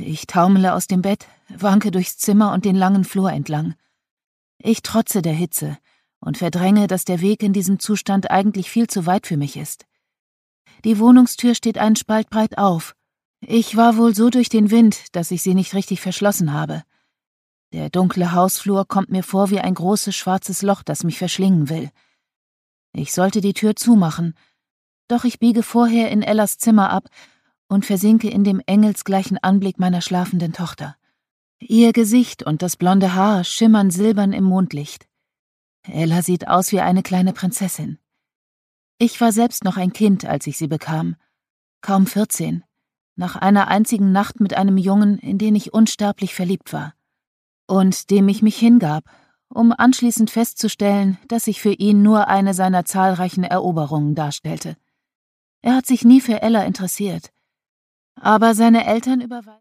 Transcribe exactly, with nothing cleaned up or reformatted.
Ich taumele aus dem Bett, wanke durchs Zimmer und den langen Flur entlang. Ich trotze der Hitze und verdränge, dass der Weg in diesem Zustand eigentlich viel zu weit für mich ist. Die Wohnungstür steht einen Spalt breit auf. Ich war wohl so durch den Wind, dass ich sie nicht richtig verschlossen habe. Der dunkle Hausflur kommt mir vor wie ein großes schwarzes Loch, das mich verschlingen will. Ich sollte die Tür zumachen, doch ich biege vorher in Ellas Zimmer ab und versinke in dem engelsgleichen Anblick meiner schlafenden Tochter. Ihr Gesicht und das blonde Haar schimmern silbern im Mondlicht. Ella sieht aus wie eine kleine Prinzessin. Ich war selbst noch ein Kind, als ich sie bekam, kaum vierzehn, nach einer einzigen Nacht mit einem Jungen, in den ich unsterblich verliebt war und dem ich mich hingab, um anschließend festzustellen, dass ich für ihn nur eine seiner zahlreichen Eroberungen darstellte. Er hat sich nie für Ella interessiert, aber seine Eltern überweisen